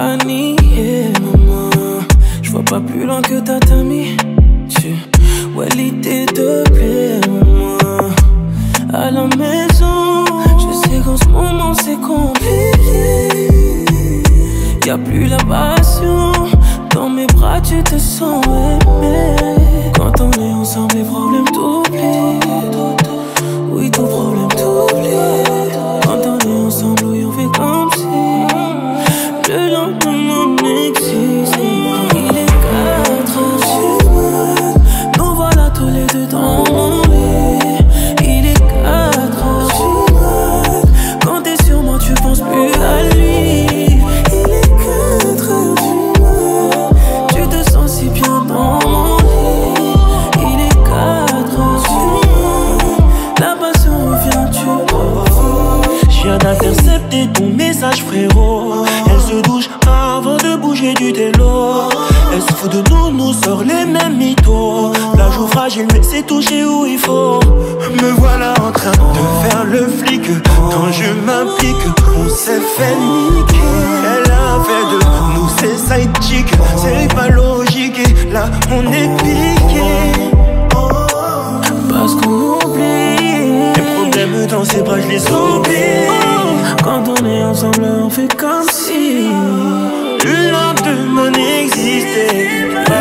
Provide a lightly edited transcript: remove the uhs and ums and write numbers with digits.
panier, maman. Je vois pas plus loin que ta tamie. Ouais, l'idée te plaît, maman. À la maison, je sais qu'en ce moment c'est compliqué. Y'a plus la passion. Dans mes bras tu te sens aimé. Quand on est ensemble les problèmes t'oublient. Oui, ton problème t'oublie. Quand on est ensemble, oui, on fait comme si le lendemain n'existe pas. Il est 4 heures du mat. Nous voilà tous les deux dans mon lit. Il est 4 heures du mat. Quand t'es sur moi, tu penses plus à lui. Il est 4 heures du mat. Tu te sens si bien dans mon lit. Il est 4 heures du mat. La passion revient, tu reviens. Je viens d'intercepter ton message, frérot. Elle se douche avant de bouger du télo. Elle se fout de nous, nous sort les mêmes mythos. La joue fragile mais c'est touché où il faut. Me voilà en train de faire le flic. Quand je m'implique, on s'est fait niquer. Elle a fait de nous ses side chicks. C'est pas logique et là on est piqué. Parce qu'on oublie. Les problèmes dans ses bras je les oublie. Quand on est ensemble on fait comme si le lendemain n'existait pas.